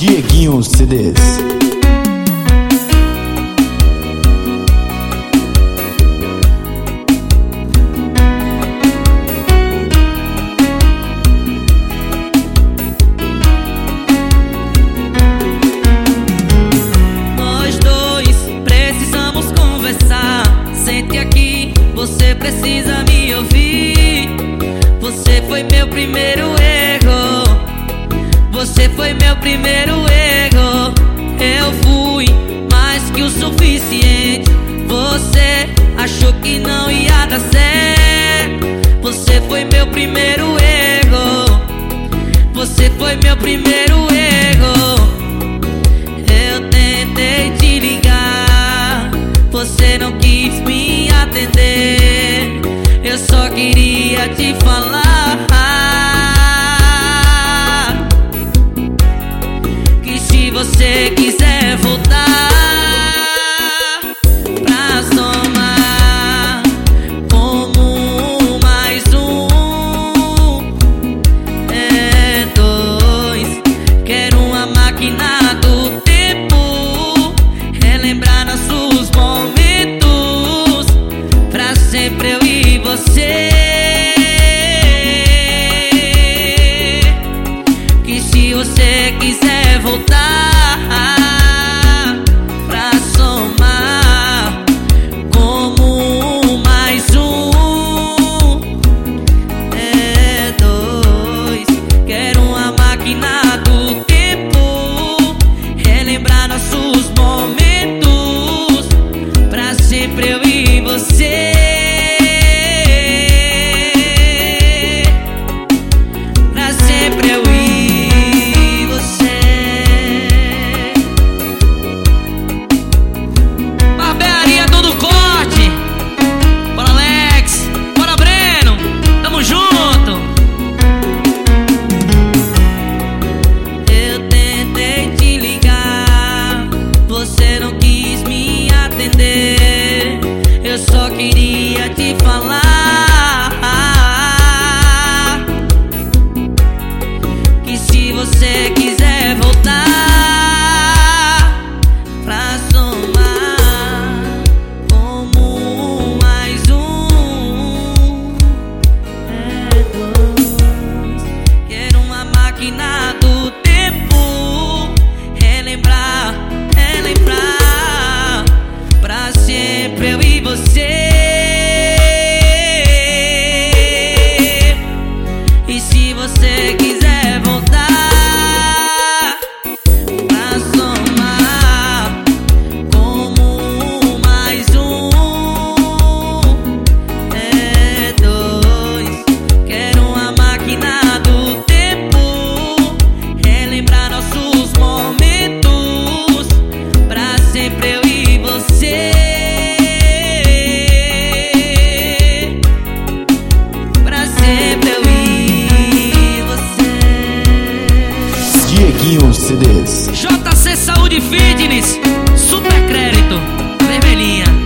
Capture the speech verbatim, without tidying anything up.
Dieguinho C Ds. Sente aqui, você precisa me ouvir. Você foi meu primeiro erro. Você foi meu primeiro erro. Eu fui mais que o suficiente. Você achou que não ia dar certo. Você foi meu primeiro erro. Você foi meu primeiro erro. Eu tentei te ligar, você não quis me atender. Eu só queria te falar que se você quiser voltar pra somar como mais um é dois, quero uma máquina do tempo, relembrar nossos momentos, pra sempre eu e você. Que se você quiser voltar pra somar como mais um é dois, quero uma máquina do tempo, relembrar nossos momentos, pra sempre eu e você. Pra sempre eu e você. Barbearia Todo Corte. Bora Alex, bora Breno, tamo junto. Eu tentei te ligar, você não quis me atender. Eu só queria te falar que se você quiser voltar pra somar como mais um é dois, quero uma máquina do tempo, relembrar, relembrar, pra sempre eu e você. E se você quiser voltar pra somar como mais um é dois, quero uma máquina do tempo, relembrar nossos momentos, pra sempre eu e você. Pra sempre eu e você. Dieguinho C Ds. J C Saúde Fitness, super crédito, vermelhinha.